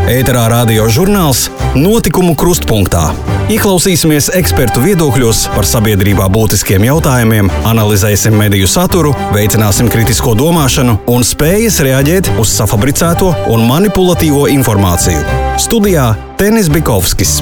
Ēterā radio žurnāls Notikumu krustpunktā. Ieklausīsimies ekspertu viedokļos par sabiedrībā būtiskiem jautājumiem, analizēsim mediju saturu, veicināsim kritisko domāšanu un spējas reaģēt uz safabricēto un manipulatīvo informāciju. Studijā Tenis Bikovskis.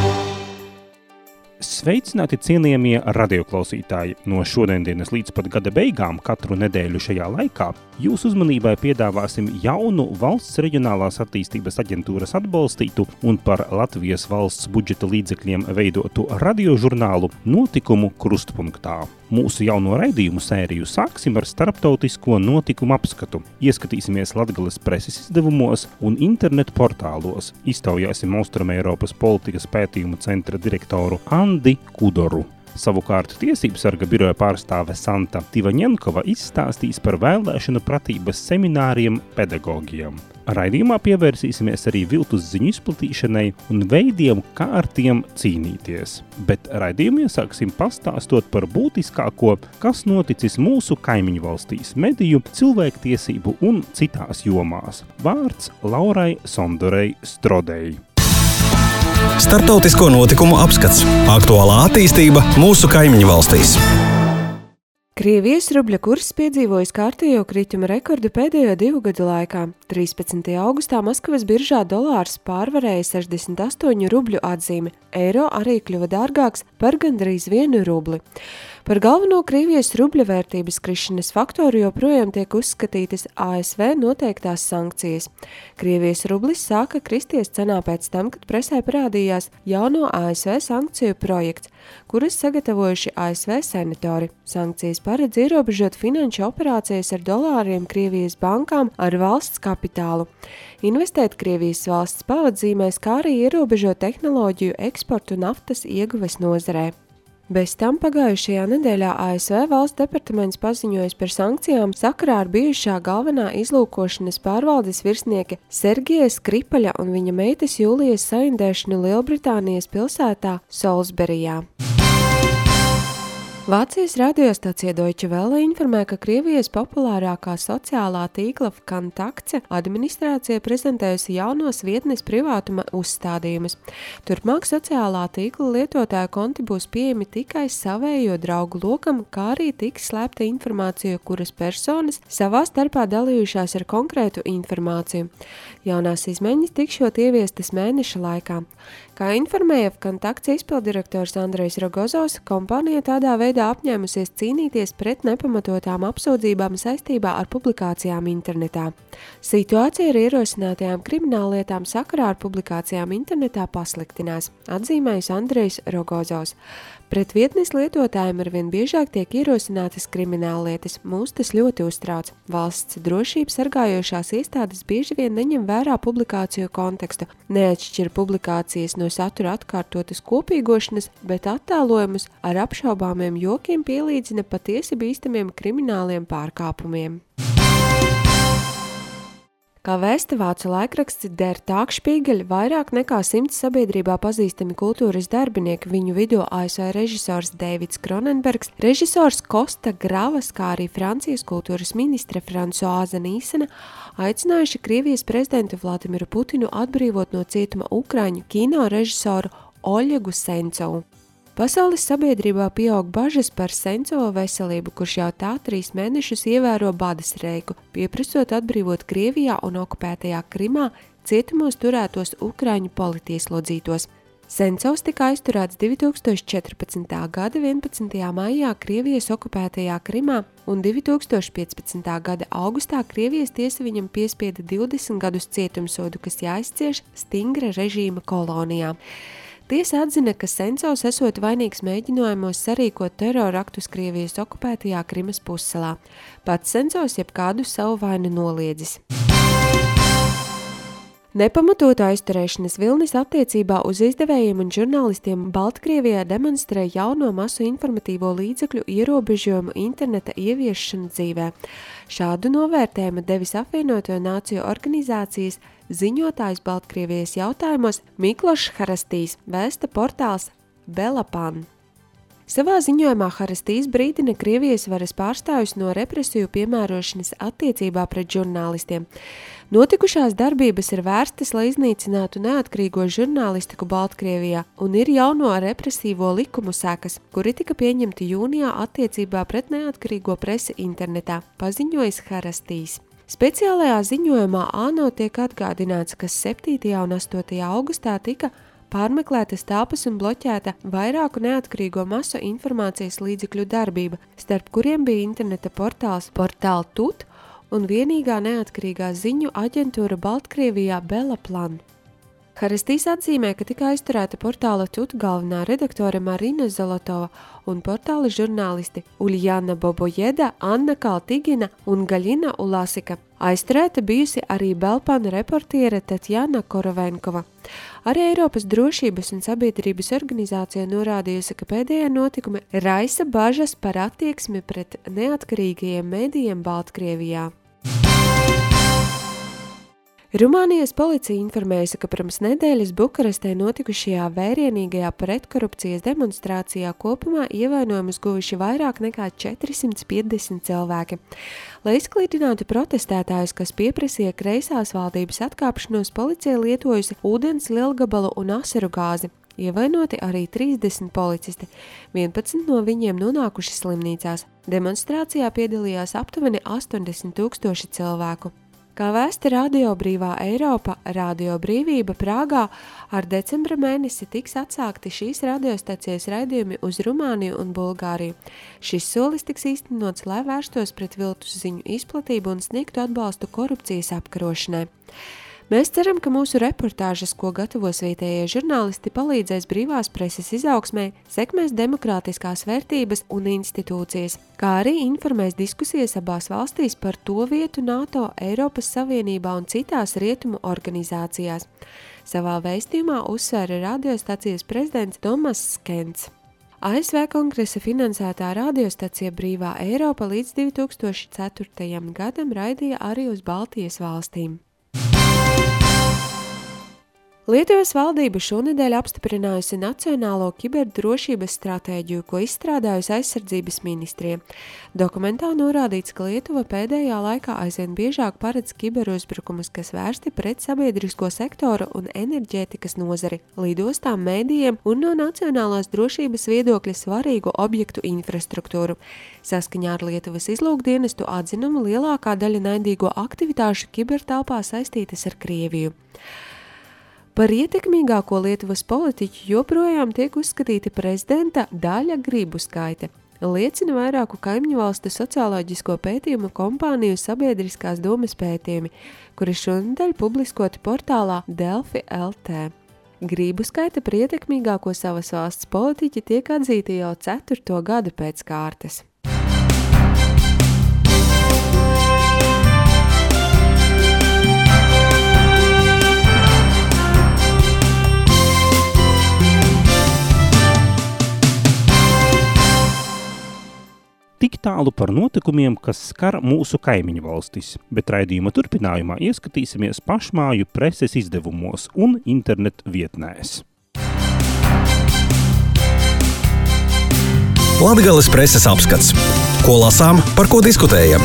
Sveicināti cienījamie radioklausītāji! No šodienas līdz pat gada beigām katru nedēļu šajā laikā jūsu uzmanībai piedāvāsim jaunu valsts reģionālās attīstības aģentūras atbalstītu un par Latvijas valsts budžeta līdzekļiem veidotu radiožurnālu Notikumu krustpunktā. Mūsu jauno raidījumu sēriju sāksim ar starptautisko notikumu apskatu. Ieskatīsimies Latgales preses izdevumos un internetu portālos. Iztaujāsim Austrumeiropas politikas pētījumu centra direktoru Andi Kudoru. Savukārt Tiesību sarga biroja pārstāve Santa Tivaņenkova izstāstīs par vēlēšanu pratības semināriem pedagogiem. Raidījumā pievērsīsimies arī viltus ziņu izplatīšanai un veidiem, kā ar tiem cīnīties. Bet raidījumu iesāksim pastāstot par būtiskāko, kas noticis mūsu kaimiņu valstīs mediju, cilvēktiesību un citās jomās. Vārds Laurai Sondorei Strodei. Startautisko notikumu apskats. Aktuālā attīstība mūsu kaimiņu valstīs. Krievijas rubļa kurs piedzīvojis kārtējo krituma rekordu pēdējo 2 gadu laikā. 13. augustā Maskavas biržā dolārs pārvarēja 68 rubļu atzīmi, eiro arī kļuva dārgāks par gandrīz 1 rubli. Par galveno Krievijas rubļa vērtības krišanas faktoru joprojām tiek uzskatītas ASV noteiktās sankcijas. Krievijas rublis sāka kristies cenā pēc tam, kad presē parādījās jauno ASV sankciju projekts, kuras sagatavojuši ASV senatori. Sankcijas paredz ierobežot finanšu operācijas ar dolāriem Krievijas bankām ar valsts kapitālu, investēt Krievijas valsts pavadzīmēs, kā arī ierobežot tehnoloģiju eksportu naftas ieguves nozarē. Bez tam pagājušajā nedēļā ASV valsts departaments paziņojas par sankcijām sakarā ar bijušā galvenā izlūkošanas pārvaldes virsnieka Sergeja Skripaļa un viņa meitas Jūlijas saindēšanu Lielbritānijas pilsētā Salisburijā. Vācijas radiostacija Deutsche Welle informē, ka Krievijas populārākā sociālā tīkla Vkontakte administrācija prezentējusi jaunos vietnes privātuma uzstādījumus. Turpmāk sociālā tīkla lietotāju konti būs pieejami tikai savējo draugu lokam, kā arī tiks slēpta informācija, kuras personas savā starpā dalījušās ar konkrētu informāciju. Jaunās izmaiņas tikšot ieviestas mēneša laikā. Kā informēja Vkontakte izpildirektors Andrejs Rogozovs, kompānija tādā veidā apņēmusies cīnīties pret nepamatotām apsūdzībām saistībā ar publikācijām internetā. Situācija ar ierosinātajām krimināllietām sakarā ar publikācijām internetā pasliktinās, atzīmējis Andrejs Rogozovs. Pret vietnes lietotājiem arvien biežāk tiek ierosinātas krimināllietas. Mūs tas ļoti uztrauc. Valsts drošības sargājošās iestādes bieži vien neņem vērā publikāciju kontekstu, neatšķir publikācijas no satura atkārtotas kopīgošanas, bet attēlojumus ar apšaubāmiem jokiem pielīdzina patiesi bīstamiem krimināliem pārkāpumiem. Kā vēsta vācu laikraksts Der Tagesspiegel, vairāk nekā 100 sabiedrībā pazīstami kultūras darbinieki, viņu vidū ASV režisors Deivids Kronenbergs, režisors Kosta Gravas, kā arī Francijas kultūras ministre Francoāza Nīsena, aicinājuši Krievijas prezidentu Vladimiru Putinu atbrīvot no cietuma ukraiņu kino režisoru Oļegu Sencovu. Pasaules sabiedrībā pieaug bažas par Sencova veselību, kurš jau tā 3 mēnešus ievēro bada streiku, pieprasot atbrīvot Krievijā un okupētajā Krimā cietumos turētos ukraiņu politieslodzītos. Sencovs tika aizturēts 2014. gada 11. maijā Krievijas okupētajā Krimā un 2015. gada augustā Krievijas tiesa viņam piespieda 20 gadus cietumsodu, kas jāizcieš stingra režīma kolonijā. Tiesa atzina, ka Sencovs esot vainīgs mēģinājumos sarīkot teroraktus Krievijas okupētajā Krimas pussalā. Pats Sencovs jebkādu savu vainu noliedzis. Nepamatota aizturēšanas vilnis attiecībā uz izdevējiem un žurnālistiem Baltkrievijā demonstrē jauno masu informatīvo līdzekļu ierobežojumu interneta ieviešanu dzīvē. Šādu novērtējumu devis Apvienoto Nāciju organizācijas ziņotājs Baltkrievijas jautājumos Miklošs Harastīs, vēsta portāls Belapan. Savā ziņojumā Harastīs brīdina Krievijas varas pārstāvjus no represiju piemērošanas attiecībā pret žurnālistiem. Notikušās darbības ir vērstas, lai iznīcinātu neatkarīgo žurnālistiku Baltkrievijā un ir jauno represīvo likumu sekas, kuri tika pieņemti jūnijā attiecībā pret neatkarīgo presi internetā, paziņojis Harastīs. Speciālajā ziņojumā ANO tiek atgādināts, ka 7. un 8. augustā tika pārmeklētas telpas un bloķēta vairāku neatkarīgo masu informācijas līdzekļu darbība, starp kuriem bija interneta portāls Portāl Tut un vienīgā neatkarīgā ziņu aģentūra Baltkrievijā Belaplan. Harastīs atzīmē, ka tika aizturēta portāla Tut galvenā redaktore Marina Zolotova un portāla žurnālisti Uljana Bobojeda, Anna Kaltigina un Gaļina Ulasika. Aizturēta bijusi arī Belpana reportiere Tatjana Korovenkova. Arī Eiropas drošības un sabiedrības organizācija norādījusi, ka pēdējie notikumi raisa bažas par attieksmi pret neatkarīgajiem medijiem Baltkrievijā. Rumānijas policija informējusi, ka pirms nedēļas Bukarestē notikušajā vērienīgajā pretkorupcijas demonstrācijā kopumā ievainojumus guvuši vairāk nekā 450 cilvēki. Lai izklīdinātu protestētājus, kas pieprasīja kreisās valdības atkāpšanos, policija lietojusi ūdens lielgabalu un asaru gāzi. Ievainoti arī 30 policisti, 11 no viņiem nonākuši slimnīcās. Demonstrācijā piedalījās aptuveni 80,000 cilvēku. Kā vēsta Radio Brīvā Eiropa, Radio Brīvība Prāgā ar decembra mēnesi tiks atsākti šīs radiostacijas raidījumi uz Rumāniju un Bulgāriju. Šis solis tiks īstenots, lai vērstos pret viltus ziņu izplatību un sniegtu atbalstu korupcijas apkarošanai. Mēs ceram, ka mūsu reportāžas, ko gatavos vietējie žurnālisti, palīdzēs brīvās preses izaugsmē, sekmēs demokrātiskās vērtības un institūcijas, kā arī informēs diskusijas abās valstīs par to vietu NATO, Eiropas Savienībā un citās rietumu organizācijās. Savā vēstījumā uzsvēra radiostacijas prezidents Tomas Skents. ASV kongresa finansētā radiostacija Brīvā Eiropa līdz 2004. gadam raidīja arī uz Baltijas valstīm. Lietuvas valdība šonedēļ apstiprinājusi Nacionālo kiberdrošības stratēģiju, ko izstrādājusi aizsardzības ministrija. Dokumentā norādīts, ka Lietuva pēdējā laikā aizvien biežāk paredz kiberuzbrukumus, kas vērsti pret sabiedrisko sektoru un enerģētikas nozari, lidostām, mēdījiem un no nacionālās drošības viedokļa svarīgu objektu infrastruktūru. Saskaņā ar Lietuvas izlūkdienestu atzinumu lielākā daļa naidīgo aktivitāšu kibertelpā saistītas ar Krieviju. Par ietekmīgāko Lietuvas politiķu joprojām tiek uzskatīta prezidenta Daļa Grībuskaite. Liecina vairāku kaimiņu valstu socioloģisko pētījumu kompāniju Sabiedriskās domas pētījumi, kuri šonedēļ publiskoti portālā Delfi LT. Grībuskaite par ietekmīgāko savas valsts politiķi tiek atzīti jau 4. gadu pēc kārtas. Tik tālu par notikumiem, kas skar mūsu kaimiņu valstis, bet raidījuma turpinājumā ieskatīsimies pašmāju preses izdevumos un internet vietnēs. Latgales preses apskats. Ko lasām, par ko diskutējam?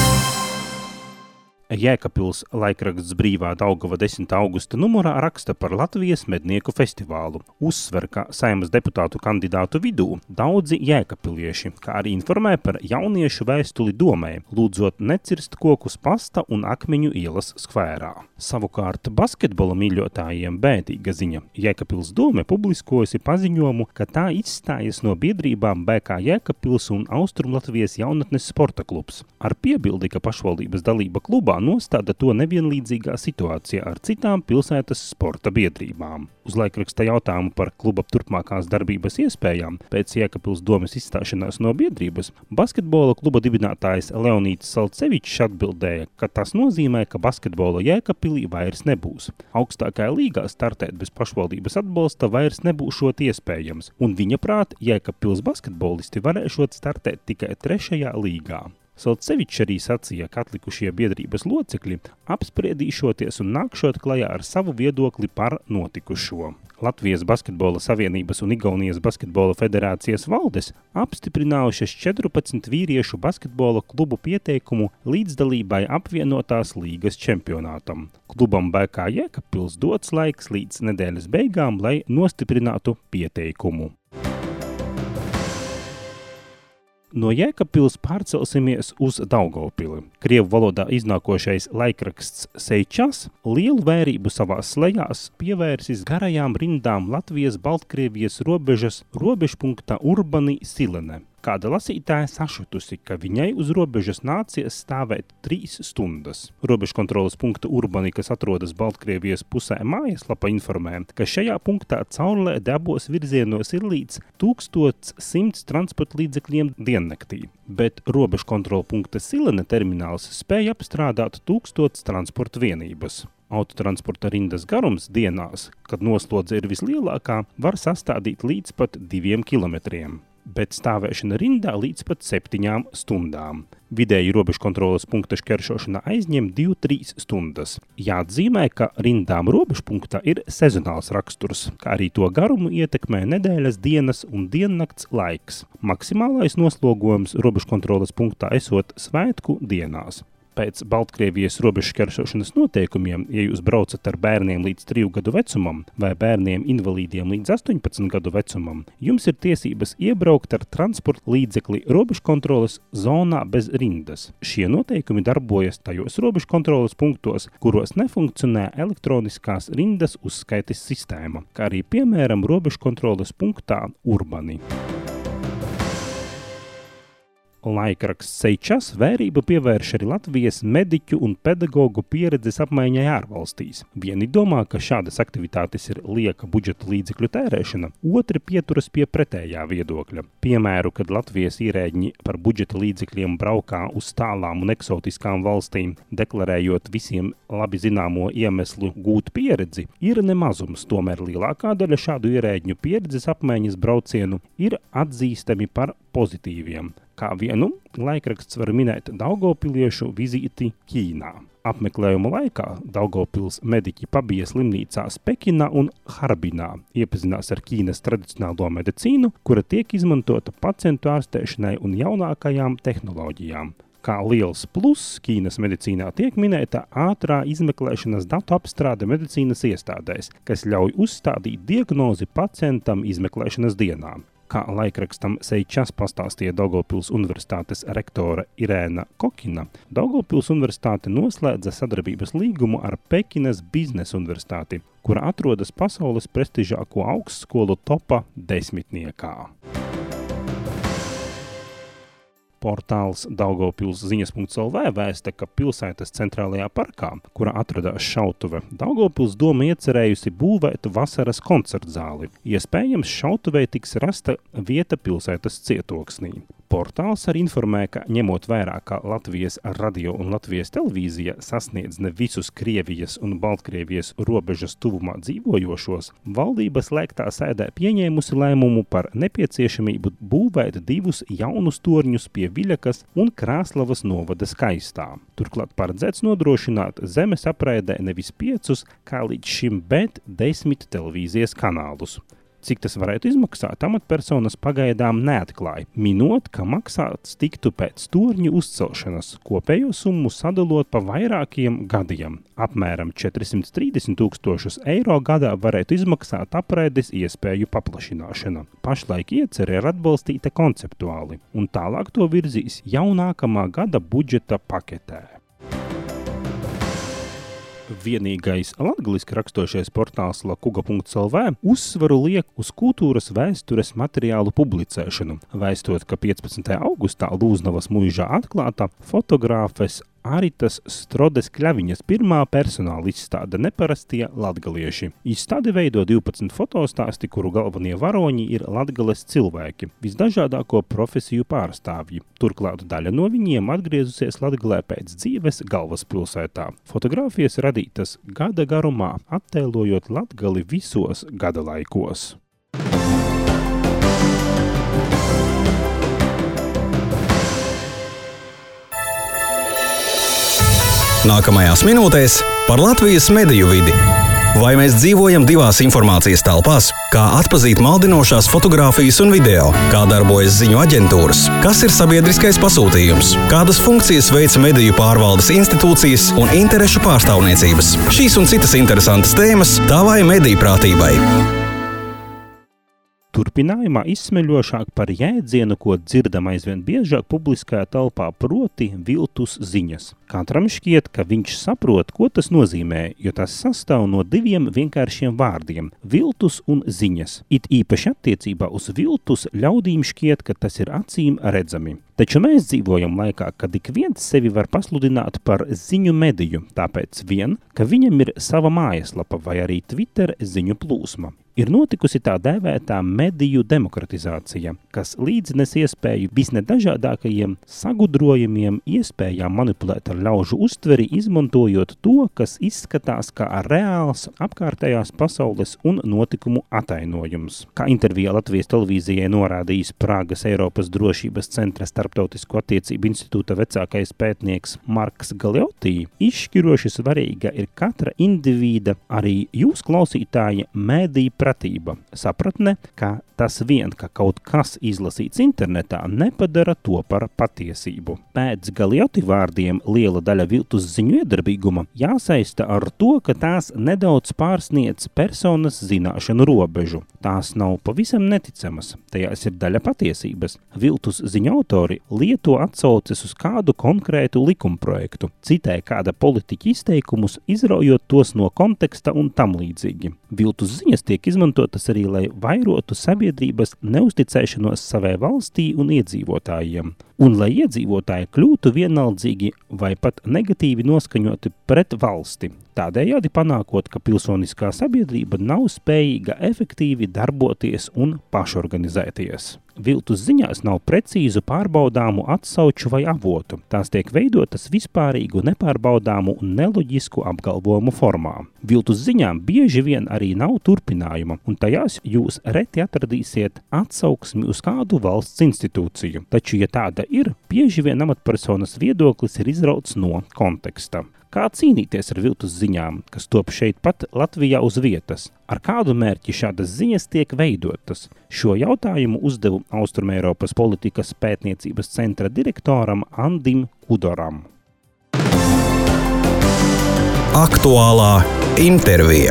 Jēkabpils laikraksts Brīvā Daugava 10. augusta numurā raksta par Latvijas mednieku festivālu. Uzsver, ka Saeimas deputātu kandidātu vidū daudzi jēkabpilieši, kā arī informē par jauniešu vēstuli domē, lūdzot necirst kokus Pasta un Akmeņu ielas skvērā. Savukārt basketbola mīļotājiem bēdīga ziņa. Jēkabpils dome publiskojusi paziņojumu, ka tā izstājas no biedrībām BK Jēkabpils un Austrumlatvijas jaunatnes sporta klubs. Ar piebildi, ka pašvaldības dalība klubā nostāda to nevienlīdzīgā situācijā ar citām pilsētas sporta biedrībām. Uz laikraksta jautājumu par kluba turpmākās darbības iespējām pēc Jēkabpils domes izstāšanās no biedrības, basketbola kluba dibinātājs Leonīds Salcevičs atbildēja, ka tas nozīmē, ka basketbola Jēkabpilī vairs nebūs. Augstākajā līgā startēt bez pašvaldības atbalsta vairs nebūšot iespējams, un viņa prāt Jēkabpils basketbolisti varēšot startēt tikai 3. līgā. Salcevičs arī sacīja, ka atlikušie biedrības locekļi apspriedīšoties un nākšot klajā ar savu viedokli par notikušo. Latvijas Basketbola Savienības un Igaunijas Basketbola federācijas valdes apstiprinājušas 14 vīriešu basketbola klubu pieteikumu līdzdalībai apvienotās līgas čempionātam. Klubam BK Jēkabpils dots laiks līdz nedēļas beigām, lai nostiprinātu pieteikumu. No Jēkabpils pārcelsimies uz Daugavpili. Krievu valodā iznākošais laikraksts Seičas lielu vērību savās slejās pievērsis garajām rindām Latvijas-Baltkrievijas robežas robežpunktā Urbani Silene. Kāda lasītāja sašutusi, ka viņai uz robežas nācies stāvēt 3 stundas. Robežkontroles punkta Urbani, kas atrodas Baltkrievijas pusē mājaslapa, informē, ka šajā punktā caurlēde abos virzienos ir līdz 1100 transporta līdzekļiem diennaktī, bet robežkontrola punkta Silene termināls spēja apstrādāt 1000 transporta vienības. Autotransporta rindas garums dienās, kad noslodze ir vislielākā, var sastādīt līdz pat 2 kilometriem, bet stāvēšana rindā līdz pat 7 stundām. Vidēji robežkontroles punkta šķēršošana aizņem 2-3 stundas. Jāatzīmē, ka rindām robežpunktā ir sezonāls raksturs, kā arī to garumu ietekmē nedēļas dienas un diennakts laiks. Maksimālais noslogojums robežkontroles punktā esot svētku dienās. Pēc Baltkrievijas robežu šķēršošanas noteikumiem, ja jūs braucat ar bērniem līdz 3 gadu vecumam vai bērniem invalīdiem līdz 18 gadu vecumam, jums ir tiesības iebraukt ar transporta līdzekli robežkontroles zonā bez rindas. Šie noteikumi darbojas tajos robežkontroles punktos, kuros nefunkcionē elektroniskās rindas uzskaites sistēma, kā arī, piemēram, robežkontroles punktā Urbani. Laikraksts Seičas vērību pievērš arī Latvijas mediķu un pedagogu pieredzes apmaiņai ārvalstīs. Vieni domā, ka šādas aktivitātes ir lieka budžeta līdzekļu tērēšana, otri pieturas pie pretējā viedokļa. Piemēru, kad Latvijas ierēģi par budžeta līdzekļiem braukā uz tālām un eksotiskām valstīm, deklarējot visiem labi zināmo iemeslu gūt pieredzi, ir nemazums, tomēr lielākā daļa šādu ierēģņu pieredzes apmaiņas braucienu ir atzīstami par pozitīviem. Kā vienu laikraksts var minēt daugavpiliešu vizīti Ķīnā. Apmeklējuma laikā Daugavpils mediķi pabija slimnīcās Pekinā un Harbinā, iepazinās ar Ķīnas tradicionālo medicīnu, kura tiek izmantota pacientu ārstēšanai un jaunākajām tehnoloģijām. Kā liels pluss Ķīnas medicīnā tiek minēta ātrā izmeklēšanas datu apstrāde medicīnas iestādēs, kas ļauj uzstādīt diagnozi pacientam izmeklēšanas dienā. Kā laikrakstam Seičas pastāstīja Daugavpils universitātes rektore Irēna Kokina, Daugavpils universitāte noslēdza sadarbības līgumu ar Pekinas biznesa universitāti, kura atrodas pasaules prestižāko augstskolu topa 10. Portāls Daugavpils ziņas.lv vēsta, ka pilsētas centrālajā parkā, kurā atradās šautuve, Daugavpils doma iecerējusi būvēt vasaras koncertzāli. Iespējams, šautuvei tiks rasta vieta pilsētas cietoksnī. Portāls arī informē, ka ņemot vērā, ka Latvijas radio un Latvijas televīzija sasniedz ne visus Krievijas un Baltkrievijas robežas tuvumā dzīvojošos, valdība slēgtā sēdē pieņēmusi lēmumu par nepieciešamību būvēt 2 jaunus torņus pie Viļakas un Krāslavas novada Skaistā. Turklāt paredzēts nodrošināt zemes apraidē nevis 5, kā līdz šim, bet 10 televīzijas kanālus. Cik tas varētu izmaksāt, amatpersonas pagaidām neatklāja, minot, ka maksāts tiktu pēc torņu uzcelšanas, kopējo summu sadalot pa vairākiem gadiem. Apmēram 430 000 eiro gadā varētu izmaksāt apraides iespēju paplašināšana. Pašlaik iecere ir atbalstīta konceptuāli, un tālāk to virzīs jau nākamā gada budžeta paketē. Vienīgais latgaliski rakstošais portāls lakuga.lv uzsvaru liek uz kultūras vēstures materiālu publicēšanu, vēstot, ka 15. augustā Lūznavas muižā atklāta fotogrāfes Aritas Strodes Kļaviņas pirmā personāla izstāde Neparastie latgalieši. Izstādi veido 12 fotostāsti, kuru galvenie varoņi ir Latgales cilvēki, visdažādāko profesiju pārstāvji. Turklāt daļa no viņiem atgriezusies Latgalē pēc dzīves galvaspilsētā. Fotogrāfijas radītas gada garumā, attēlojot Latgali visos gada laikos. Nākamajās minūtēs par Latvijas mediju vidi. Vai mēs dzīvojam divās informācijas telpās? Kā atpazīt maldinošās fotogrāfijas un video? Kā darbojas ziņu aģentūras? Kas ir sabiedriskais pasūtījums? Kādas funkcijas veica mediju pārvaldes institūcijas un interešu pārstāvniecības? Šīs un citas interesantas tēmas tavai mediju prātībai. Turpinājumā izsmeļošāk par jēdzienu, ko dzirdam aizvien biežāk publiskajā telpā, proti viltus ziņas. Katram šķiet, ka viņš saprot, ko tas nozīmē, jo tas sastāv no diviem vienkāršiem vārdiem – viltus un ziņas. It īpaši attiecībā uz viltus ļaudīm šķiet, ka tas ir acīm redzami. Taču mēs dzīvojam laikā, kad ik viens sevi var pasludināt par ziņu mediju, tāpēc vien, ka viņam ir sava mājaslapa vai arī Twitter ziņu plūsma. Ir notikusi tā dēvētā mediju demokratizācija, kas līdznes iespēju visnedažādākajiem sagudrojumiem iespējām manipulēt ar ļaužu uztveri, izmantojot to, kas izskatās kā reāls apkārtējās pasaules un notikumu atainojums. Kā intervijā Latvijas televīzijai norādījis Prāgas Eiropas drošības centra Starptautisko attiecību institūta vecākais pētnieks Marks Galiotī, izšķiroši svarīga ir katra indivīda, arī jūs klausītāji, mediju pratība, sapratne, ka tas vien, ka kaut kas izlasīts internetā, nepadara to par patiesību. Pēc Galioti vārdiem liela daļa viltus ziņu iedarbīguma jāsaista ar to, ka tās nedaudz pārsniedz personas zināšanu robežu. Tās nav pavisam neticamas, tajās ir daļa patiesības. Viltus ziņu autori lieto atsauces uz kādu konkrētu likumprojektu, citē kāda politiķa izteikumus, izraujot tos no konteksta un tam līdzīgi. Viltus ziņas tiek izmantotas arī, lai vairotu sabiedrības neusticēšanos savai valstī un iedzīvotājiem, un lai iedzīvotāji kļūtu vienaldzīgi vai pat negatīvi noskaņoti pret valsti, tādējādi panākot, ka pilsoniskā sabiedrība nav spējīga efektīvi darboties un pašorganizēties. Viltus ziņās nav precīzu pārbaudāmu atsauču vai avotu. Tās tiek veidotas vispārīgu, nepārbaudāmu un neloģisku apgalvojumu formā. Viltus ziņām bieži vien arī nav turpinājuma, un tajās jūs reti atradīsiet atsauksmi uz kādu valsts institūciju. Taču, ja tāda ir, bieži vien amatpersonas viedoklis ir izrauts no konteksta. Kā cīnīties ar viltus ziņām, kas top šeit pat Latvijā uz vietas? Ar kādu mērķi šādas ziņas tiek veidotas? Šo jautājumu uzdevu Austrumeiropas politikas pētniecības centra direktoram Andim Kudoram. Aktuālā intervija.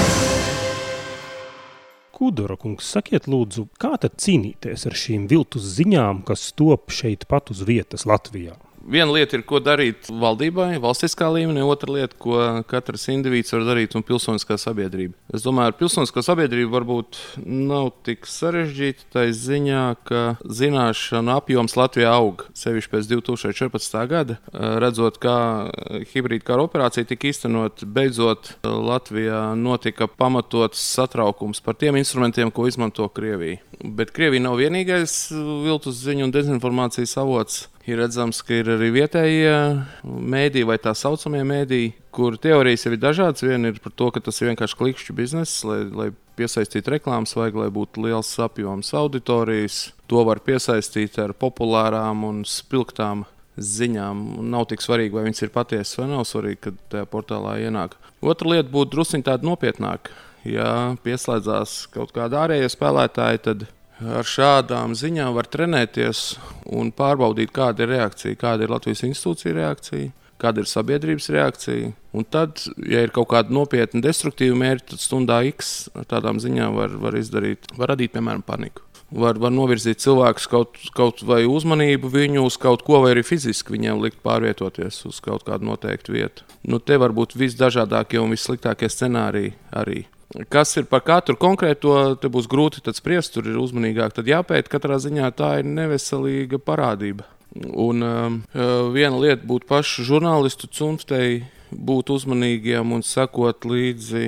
Kudora kungs, sakiet lūdzu, kā tad cīnīties ar šīm viltus ziņām, kas top šeit pat uz vietas Latvijā? Viena lieta ir, ko darīt valdībai, valstiskā līmenī, otra lieta, ko katrs indivīds var darīt un pilsoniskā sabiedrība. Es domāju, ar pilsoniskā sabiedrību varbūt nav tik sarežģīta tai ziņā, ka zināšana apjoms Latvijā aug, sevišķi pēc 2014. gada. Redzot, kā hibrīda kara operācija tika īstenot, beidzot Latvijā notika pamatots satraukums par tiem instrumentiem, ko izmanto Krievija. Bet Krievija nav vienīgais viltus ziņu un dezinformācijas avots. Ir redzams, ka ir arī vietējie mēdīji vai tā saucamie mēdīji, kur teorijas jau ir dažādas. Viena ir par to, ka tas ir vienkārši klikšķu bizness, lai piesaistītu reklāmas, vajag, lai būtu liels apjoms auditorijas. To var piesaistīt ar populārām un spilgtām ziņām. Nav tik svarīgi, vai viņas ir patiesas vai nav svarīgi, kad tajā portālā ienāk. Otra lieta būtu drusciņ tāda nopietnāka. Ja pieslēdzās kaut kāda ārējie spēlētāji, tad ar šādām ziņām var trenēties un pārbaudīt, kāda ir reakcija, kāda ir Latvijas institūcija reakcija, kāda ir sabiedrības reakcija. Un tad, ja ir kaut kāda nopietna destruktīva mērķa, tad stundā X ar tādām ziņām var radīt, piemēram, paniku. Var novirzīt cilvēkus kaut vai uzmanību viņu uz kaut ko, vai arī fiziski viņiem likt pārvietoties uz kaut kādu noteiktu vietu. Te var būt visdažādākie un vissliktākie scenāriji arī. Kas ir par katru konkrēto, te būs grūti tad spriest, tur ir uzmanīgāk. Tad jāpēt, katrā ziņā tā ir neveselīga parādība. Un viena lieta būtu pašu žurnālistu cunftei būt uzmanīgiem un sekot līdzi,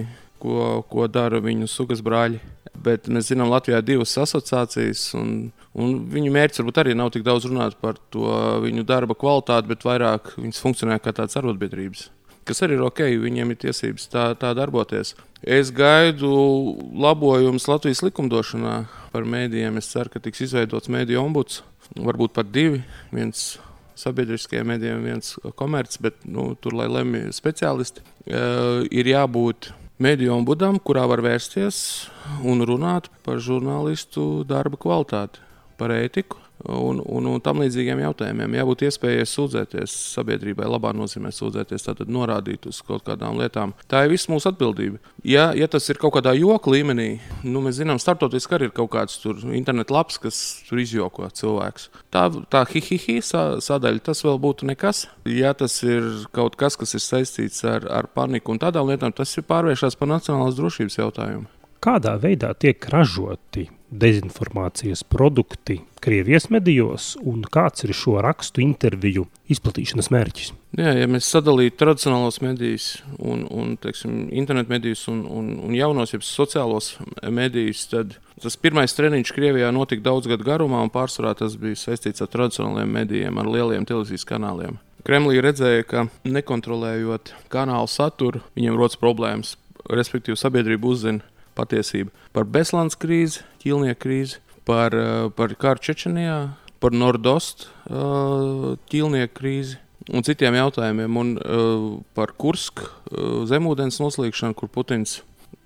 ko dara viņu sugas brāļi. Bet mēs zinām, Latvijā ir divas asociācijas, un viņu mērķis varbūt arī nav tik daudz runāt par to viņu darba kvalitāti, bet vairāk viņas funkcionē kā tāds arotbiedrības. Kas arī ir ok, viņiem ir tiesības tā darboties. Es gaidu labojumus Latvijas likumdošanā par mēdījiem. Es ceru, ka tiks izveidots mēdīju ombuds, varbūt pat divi, viens sabiedriskajiem mēdījiem, viens komerc, bet tur, lai lemj speciālisti, ir jābūt mediju ombudam, kurā var vērsties un runāt par žurnālistu darba kvalitāti, par ētiku un tam līdzīgiem jautājumiem. Jābūt iespējai sūdzēties sabiedrībai, labā nozīmē sūdzēties, tātad norādīt uz kaut kādām lietām. Tā ir viss mūsu atbildība. Ja tas ir kaut kādā joka līmenī, mēs zinām, starptautiski arī ir kaut kāds tur internet labs, kas tur izjoko cilvēks. Tā hi sadaļa, tas vēl būtu nekas. Ja tas ir kaut kas ir saistīts ar paniku un tādām lietām, tas ir pārvēršās par nacionālās drošības jautājumu. Kādā veidā tiek ražoti dezinformācijas produkti Krievijas medijos un kāds ir šo rakstu interviju izplatīšanas mērķis? Ja mēs sadalītu tradicionālos medijus un teiksim, internet medijus un jaunos, jeb sociālos medijus, tad tas pirmais treniņš Krievijā notika daudz gadu garumā un pārsvarā tas bija saistīts ar tradicionāliem medijiem, ar lieliem televīzijas kanāliem. Kremlī redzēja, ka nekontrolējot kanālu saturu, viņiem rodas problēmas, respektīvi sabiedrība uzzina patiesību par Beslans krīzi, ķīlnieku krīzi, par karu Čečenijā, par Nordost ķīlnieku krīzi un citiem jautājumiem, un par Kursku zemūdens noslīgšanu, kur Putins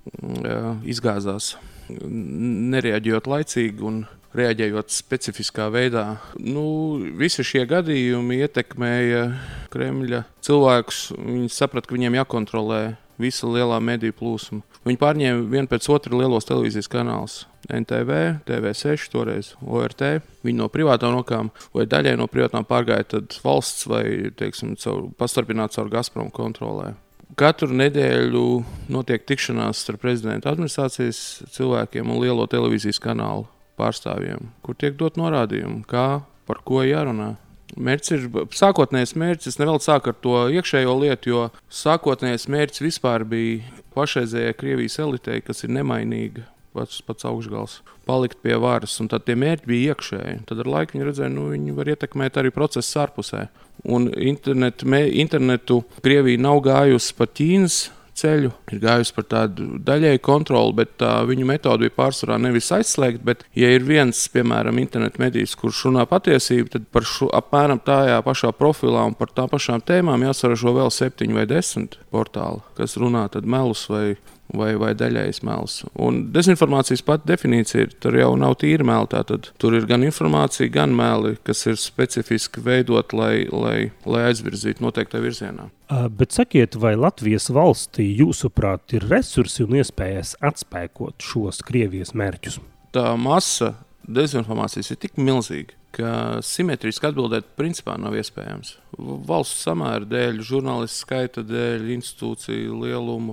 izgāzās, nereaģējot laicīgi un reaģējot specifiskā veidā. Visi šie gadījumi ietekmēja Kremļa cilvēkus. Viņi saprata, ka viņiem jākontrolē visa lielā mediju plūsma. Viņi pārņēma vienu pēc otru lielos televīzijas kanālus. NTV, TV6, toreiz ORT. Viņi no privātām rokām vai daļai no privātām pārgāja tad valsts vai, pastarpināt caur Gazprom kontrolē. Katru nedēļu notiek tikšanās starp prezidenta administrācijas cilvēkiem un lielo televīzijas kanālu pārstāvjiem, kur tiek dot norādījumi, kā, par ko jārunā. Sākotnējais mērķis, es nevēl sāk ar to iekšējo lietu, jo sākotnējais mērķis vispār bija pašreizējai Krievijas elitei, kas ir nemainīga, pats augšgals, palikt pie varas, un tad tie mērķi bija iekšēji. Tad ar laiku viņi redzēja, viņi var ietekmēt arī procesu ārpusē. Un internetu Krievija nav gājusi pa Ķīnas ceļu, ir gājusi par tādu daļēju kontroli, bet viņu metodi bija pārsvarā nevis aizslēgt, bet ja ir viens, piemēram, internetu medijs, kurš runā patiesību, tad par apmēram tajā pašā profilā un par tām pašām tēmām jāsaražo vēl 7 vai 10 portāli, kas runā tad melus vai daļējas melus. Un dezinformācijas pati definīcija ir, tur jau nav tīri meli, tātad tur ir gan informācija, gan meli, kas ir specifiski veidot, lai aizvirzītu noteiktā virzienā. Bet sakiet, vai Latvijas valstī jūsuprāt ir resursi un iespējas atspēkot šos Krievijas mērķus? Tā masa dezinformācijas ir tik milzīga, ka simetriski atbildēt principā nav iespējams. Valsts samēra dēļ, žurnālistu skaita dēļ, institūciju lielumu,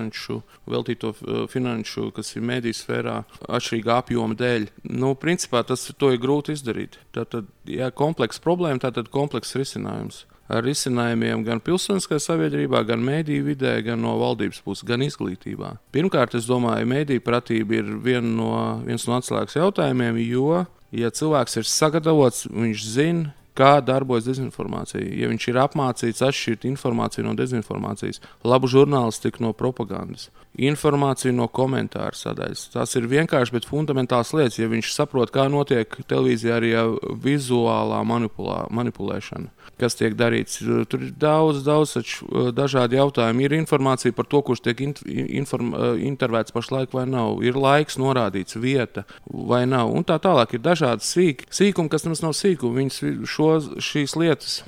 veltīto finanšu, kas ir mediju sfērā, atšķirīgā apjoma dēļ. Principā to ir grūti izdarīt. Tātad, ja komplekss problēma, tātad komplekss risinājums. Ar risinājumiem gan pilsoniskajā sabiedrībā, gan mediju vidē, gan no valdības puses, gan izglītībā. Pirmkārt, es domāju, mediju pratība ir viens no atslēgas jautājumiem, jo, ja cilvēks ir sagatavots, viņš zina, kā darbojas dezinformācija. Ja viņš ir apmācīts atšķirt informāciju no dezinformācijas, labu žurnālistiku no propagandas, informāciju no komentāru sadaļas. Tas ir vienkārši, bet fundamentāls lietas, ja viņš saprot, kā notiek televīzijā arī vizuālā manipulēšana, kas tiek darīts. Tur ir daudz dažādi jautājumi. Ir informācija par to, kurš tiek intervēts pašlaik vai nav. Ir laiks norādīts, vieta vai nav. Un tā tālāk ir dažādi sīkumi, kas nemaz nav sīkumi. Viņas šīs lietas,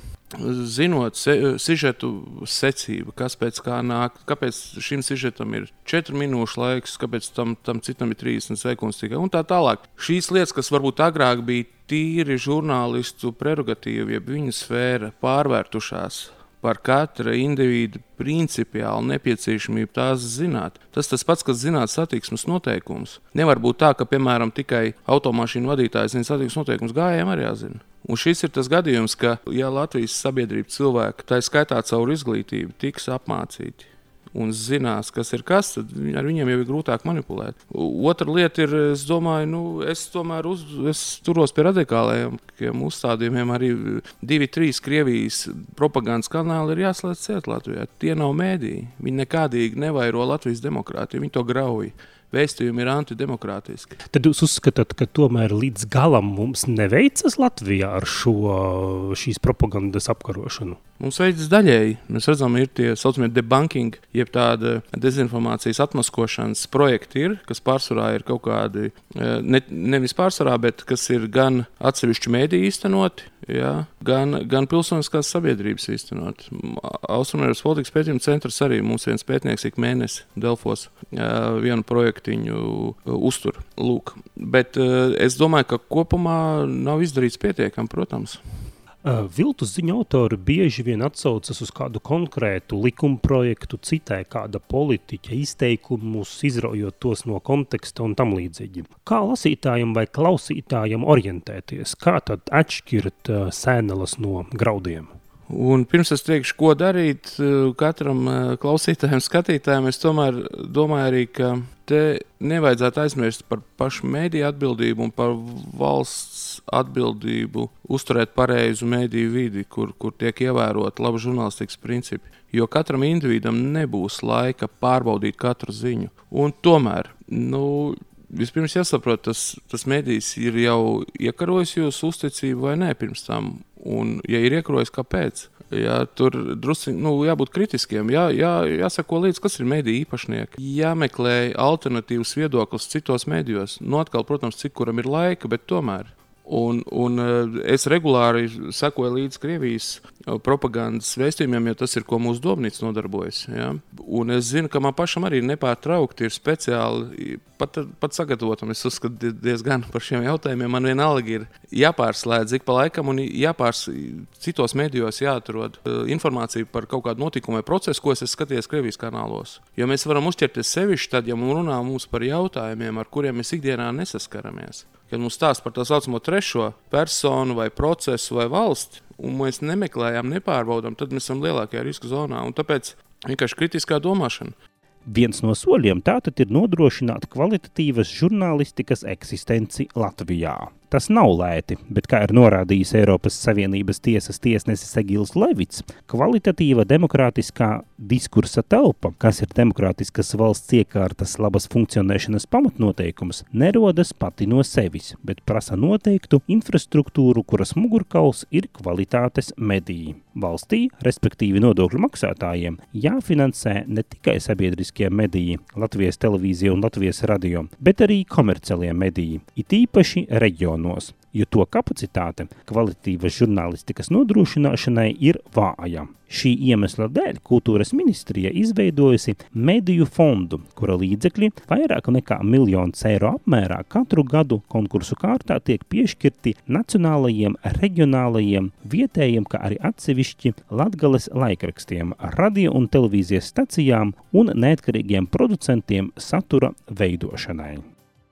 zinot sižetu secību, kas pēc kā nāk, kāpēc šim sižetam ir 4 minūšu laiks, kāpēc tam citam ir 30 sekundes tikai, un tā tālāk. Šīs lietas, kas varbūt agrāk bija tīri žurnālistu prerogatīva, jeb viņu sfēra, pārvērtušās par katra individu principiāli nepieciešamību tās zināt. Tas pats, kas zināt satiksmes noteikumus. Nevar būt tā, ka, piemēram, tikai automašīnu vadītājs zina satiksmes noteikumus, gājējiem arī jāzina. Un šis ir tas gadījums, ka, ja Latvijas sabiedrība cilvēki, tā skaitā caur izglītību, tiks apmācīti un zinās, kas ir kas, tad ar viņiem jau ir grūtāk manipulēt. Otra lieta ir, es domāju, es turos pie radikālajiem uzstādījumiem, arī 2-3 Krievijas propagandas kanāli ir jāslēdz ciet Latvijā. Tie nav mēdīji, viņi nekādīgi nevairo Latvijas demokrātiju, viņi to grauj. vēstījumi ir antidemokrātiski. Tad jūs uzskatāt, ka tomēr līdz galam mums neveicas Latvijā ar šīs propagandas apkarošanu? Mums veicas daļēji. Mēs redzam, ir tie saucamie debunking, jeb tāda dezinformācijas atmaskošanas projekti kas pārsvarā ir kaut kādi, nevis pārsvarā, bet kas ir gan atsevišķu mēdīju īstenoti, gan pilsoniskās sabiedrības īstenot. Austrumēropas politikas pētījuma centrs arī mums viens pētnieks ik mēnesi Delfos vienu projektiņu uztur. Lūk. Bet es domāju, ka kopumā nav izdarīts pietiekami, protams. Viltus ziņu autori bieži vien atsaucas uz kādu konkrētu likumprojektu, citē kāda politiķa izteikumus, izraujot tos no konteksta un tam līdzīgi. Kā lasītājam vai klausītājam orientēties? Kā tad atšķirt sēnelas no graudiem? Un pirms es teikšu, ko darīt katram klausītājam, skatītājam, es tomēr domāju arī, ka te nevajadzētu aizmirst par pašu mēdīju atbildību un par valsts atbildību uzturēt pareizu mēdīju vidi, kur tiek ievērot labu žurnālistikas principi. Jo katram individam nebūs laika pārbaudīt katru ziņu. Un tomēr, vispirms jāsaprot, tas mēdījis ir jau iekarojis jūsu uzticību vai nē pirms tam. Un, ja ir iekarojis, kāpēc? Tur drusciņi, jābūt kritiskiem, jāsako līdz, kas ir mēdīju īpašnieki. Jāmeklē alternatīvas viedoklis citos mēdījos. Atkal, protams, cik kuram ir laika, bet tomēr. Un es regulāri sekoju līdz Krievijas propagandas vēstījumiem, jo tas ir, ko mūsu domnīca nodarbojas. Ja? Un es zinu, ka man pašam arī nepārtraukti ir speciāli, pat sagatavotam, es uzskatu diezgan par šiem jautājumiem, man vienalga ir jāpārslēdz ik pa laikam un citos mēdījos jāatrod informācija par kaut kādu notikumu vai procesu, ko es skaties Krievijas kanālos. Jo mēs varam uzķerties sevišķi tad, ja mums par jautājumiem, ar kuriem mēs ikdienā nesaskaramies. Kad mums stāsta par tā saucamo trešo personu vai procesu vai valsti, un mēs nemeklējam, nepārbaudam, tad mēs esam lielākajā riska zonā. Un tāpēc vienkārši kritiskā domāšana. Viens no soļiem tātad ir nodrošināt kvalitatīvas žurnālistikas eksistenci Latvijā. Tas nav lēti, bet, kā ir norādījis Eiropas Savienības tiesas tiesnesis Egils Levits, kvalitatīva demokrātiskā diskursa telpa, kas ir demokrātiskas valsts iekārtas labas funkcionēšanas pamatnoteikums, nerodas pati no sevis, bet prasa noteiktu infrastruktūru, kuras mugurkauls ir kvalitātes mediji. Valstī, respektīvi nodokļu maksātājiem, jāfinansē ne tikai sabiedriskie mediji, Latvijas televīzija un Latvijas radio, bet arī komerciālie mediji, it īpaši reģionos, jo to kapacitāte kvalitatīvas žurnālistikas nodrošināšanai ir vāja. Šī iemesla dēļ Kultūras ministrija izveidojusi mediju fondu, kura līdzekļi vairāk nekā 1 miljonu eiro apmērā katru gadu konkursu kārtā tiek piešķirti nacionālajiem, reģionālajiem, vietējiem, kā arī atsevišķi Latgales laikrakstiem, radio un televīzijas stacijām un neatkarīgiem producentiem satura veidošanai.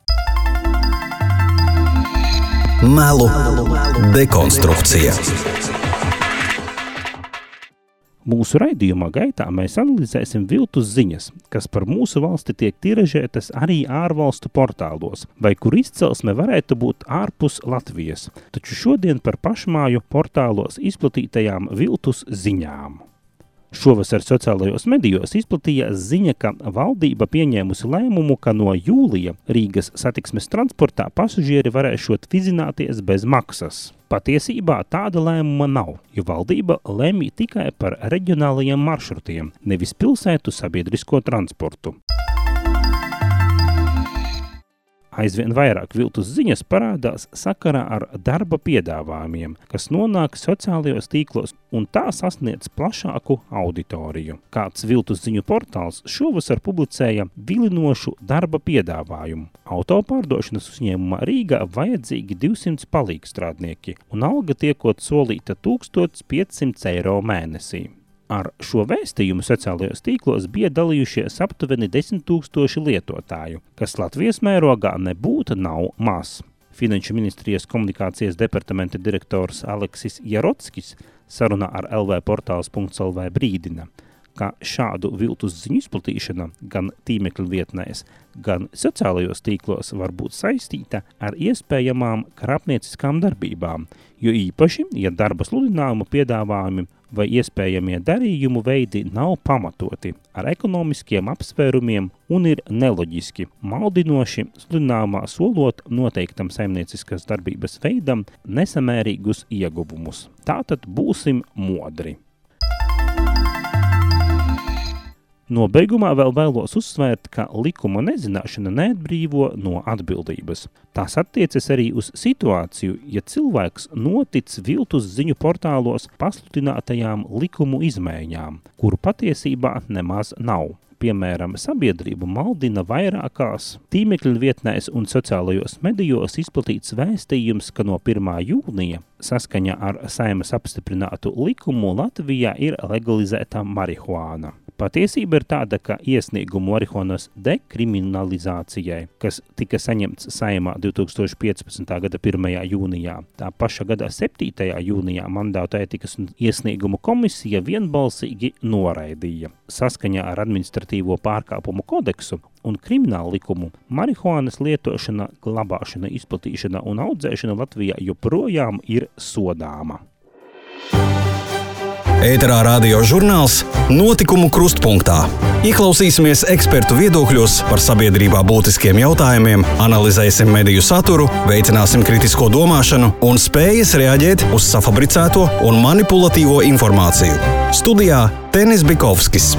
Melu dekonstrukcija. Mūsu raidījumā gaitā mēs analizēsim viltus ziņas, kas par mūsu valsti tiek tiražētas arī ārvalstu portālos, vai kur izcelsme varētu būt ārpus Latvijas, taču šodien par pašmāju portālos izplatītajām viltus ziņām. Šovasar sociālajos medijos izplatījās ziņa, ka valdība pieņēmusi lēmumu, ka no jūlija Rīgas satiksmes transportā pasažieri varēšot vizināties bez maksas. Patiesībā tāda lēmuma nav, jo valdība lemj tikai par reģionālajiem maršrutiem, nevis pilsētu sabiedrisko transportu. Aizvien vairāk viltus ziņas parādās sakarā ar darba piedāvājumiem, kas nonāk sociālajos tīklos un tā sasniedz plašāku auditoriju. Kāds viltus ziņu portāls šovasar publicēja vilinošu darba piedāvājumu. Autopārdošanas uzņēmumā Rīgā vajadzīgi 200 palīgstrādnieki un alga tiekot solīta 1500 eiro mēnesī. Ar šo vēstījumu sociālajos tīklos bija dalījušies aptuveni 10 000 lietotāju, kas Latvijas mērogā nebūtu nav maz. Finanšu ministrijas komunikācijas departamenta direktors Aleksis Jarotskis sarunā ar lvportāls.lv brīdina, ka šādu viltus ziņu izplatīšana gan tīmekļu vietnēs, gan sociālajos tīklos var būt saistīta ar iespējamām krāpnieciskām darbībām, jo īpaši, ja darba sludinājumu piedāvājumi vai iespējamie darījumu veidi nav pamatoti, ar ekonomiskiem apsvērumiem un ir neloģiski, maldinoši, sludināmā solot noteiktam saimnieciskas darbības veidam nesamērīgus ieguvumus. Tātad būsim modri. Nobeigumā vēl vēlos uzsvērt, ka likuma nezināšana neatbrīvo no atbildības. Tās attiecas arī uz situāciju, ja cilvēks notic viltus ziņu portālos pasludinātajām likumu izmaiņām, kuru patiesībā nemaz nav. Piemēram, sabiedrību maldina vairākās tīmekļa vietnēs un sociālajos medijos izplatīts vēstījums, ka no 1. jūnija saskaņā ar Saimas apstiprinātu likumu Latvijā ir legalizēta marihuāna. Patiesība ir tāda, ka iesniegumu marihuānas dekriminalizācijai, kas tika saņemts Saimā 2015. gada 1. jūnijā, tā paša gada 7. jūnijā Mandātu ētikas un iesniegumu komisija vienbalsīgi noraidīja. Saskaņā ar administratīvo pārkāpumu kodeksu un kriminālu likumu marihuānas lietošana, glabāšana, izplatīšana un audzēšana Latvijā joprojām ir sodāma. Ēterā radio žurnāls Notikumu krustpunktā. Ieklausīsimies ekspertu viedokļos par sabiedrībā būtiskiem jautājumiem, analizēsim mediju saturu, veicināsim kritisko domāšanu un spējas reaģēt uz safabricēto un manipulatīvo informāciju. Studijā Tenis Bikovskis.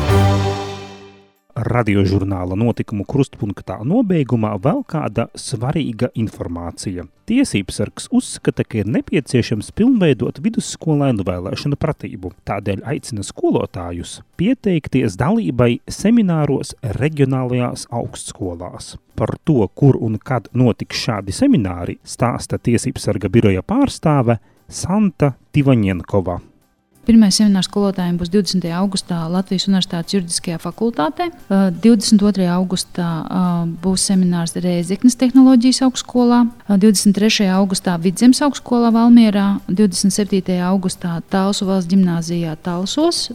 Radio žurnāla Notikumu krustpunktā nobeigumā vēl kāda svarīga informācija. Tiesībsargs uzskata, ka ir nepieciešams pilnveidot vidusskolēnu vēlēšanu pratību. Tādēļ aicina skolotājus pieteikties dalībai semināros reģionālajās augstskolās. Par to, kur un kad notiks šādi semināri, stāsta tiesībsarga biroja pārstāve Santa Tivaņenkova. Pirmais seminārs skolotājiem būs 20. augustā Latvijas Universitātes juridiskajā fakultātē. 22. augustā būs seminārs Rēzeknes tehnoloģijas augstskolā. 23. augustā Vidzemes augstskolā Valmierā. 27. augustā Talsu valsts ģimnāzijā Talsos.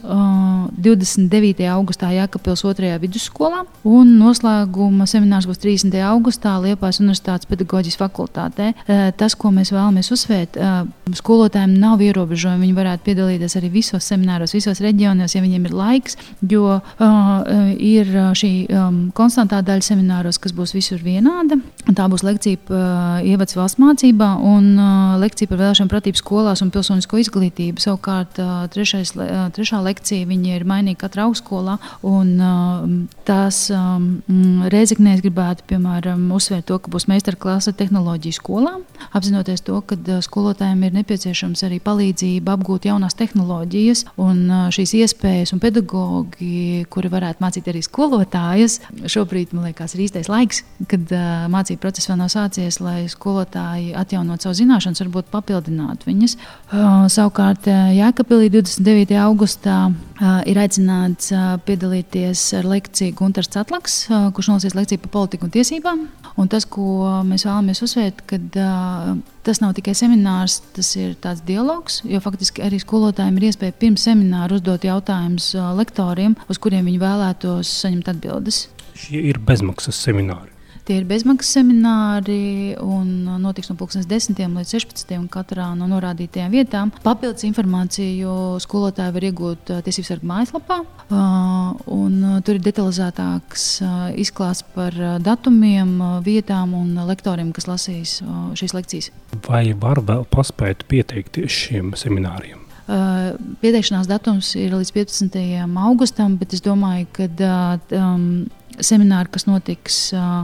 29. augustā Jēkabpils 2. vidusskolā. Un noslēguma seminārs būs 30. augustā Liepājas Universitātes pedagoģijas fakultātē. Tas, ko mēs vēlamies uzsvērt, skolotājiem nav ierobežojumi. Viņi varētu piedalīties arī visos semināros, visos reģionos, ja viņiem ir laiks, jo ir šī konstantā daļa semināros, kas būs visur vienāda. Tā būs lekcija ievads valsts mācībā un lekcija par vēlēšanu pratību skolās un pilsonisko izglītību. Savukārt trešā lekcija viņi ir mainīgi katrā augstskolā un tās Rēzeknē es gribētu, piemēram, uzsvērt to, ka būs meistarklase tehnoloģiju skolā, apzinoties to, ka skolotājiem ir nepieciešams arī palīdzība apgūt jaunās tehnoloģijas un šīs iespējas un pedagogi, kuri varētu mācīt arī skolotājus. Šobrīd, man liekas, ir īstais laiks, kad mācību process vēl nav sācies, lai skolotāji atjaunot savu zināšanas, varbūt papildinātu viņas. Savukārt Jēkabpilī 29. augustā ir aicināts piedalīties ar lekciju Guntars Catlaks, kurš nolasīs lekciju par politiku un tiesībām. Un tas, ko mēs vēlamies uzsvērt, kad tas nav tikai seminārs, tas ir tāds dialogs, jo faktiski arī skolotājiem ir iespēja pirms semināra uzdot jautājumus lektoriem, uz kuriem viņi vēlētos saņemt atbildes. Šie ir bezmaksas semināri. Tie ir bezmaksas semināri un notiks no 10. līdz 16. un katrā no norādītajām vietām. Papildus informāciju skolotāji var iegūt tiesībsarga mājaslapā, un tur ir detalizētāks izklāsts par datumiem, vietām un lektoriem, kas lasīs šīs lekcijas. Vai var vēl paspēt pieteikties šiem semināriem? Pieteikšanās datums ir līdz 15. augustam, bet es domāju, ka semināri, kas notiks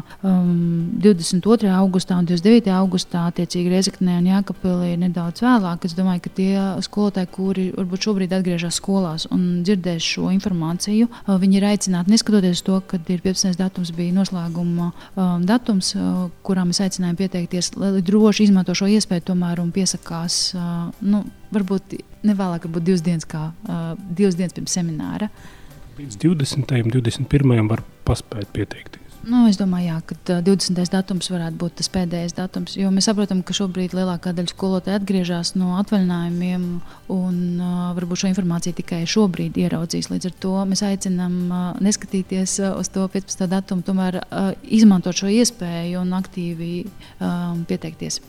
22. augustā un 29. augustā, attiecīgi Rēzeknē un Jēkabpilī nedaudz vēlāk. Es domāju, ka tie skolotāji, kuri varbūt šobrīd atgriežas skolās un dzirdēs šo informāciju, viņi ir aicināti, neskatoties to, ka ir 15. datums bija noslēguma datums, kurā mēs aicinājām pieteikties, lai droši izmanto šo iespēju tomēr un piesakās, varbūt nevēlāk, varbūt 2 dienas pirms semināra. Līdz 20. un 21. var paspēt pieteikties. Es domāju, ka 20. datums varētu būt tas pēdējais datums, jo mēs saprotam, ka šobrīd lielākā daļa skolotāji atgriežas no atvaļinājumiem un varbūt šo informāciju tikai šobrīd ieraudzīs. Līdz ar to mēs aicinām neskatīties uz to 15. datumu, tomēr izmantot šo iespēju un aktīvi pieteikties.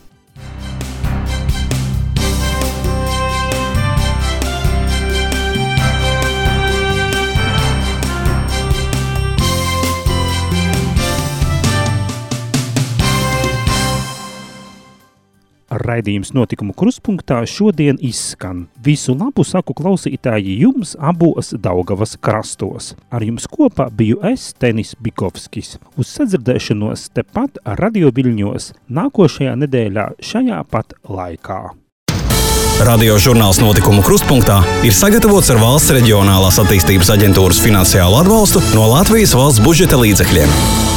Raidījums Notikumu krustpunktā šodien izskan. Visu labu saku klausītāji jums abos Daugavas krastos. Ar jums kopā biju es, Tenis Bikovskis. Uz sadzirdēšanos tepat Radio Viļņos nākošajā nedēļā šajā pat laikā. Radio žurnāls Notikumu krustpunktā ir sagatavots ar Valsts reģionālās attīstības aģentūras finansiālu atbalstu no Latvijas valsts budžeta līdzekļiem.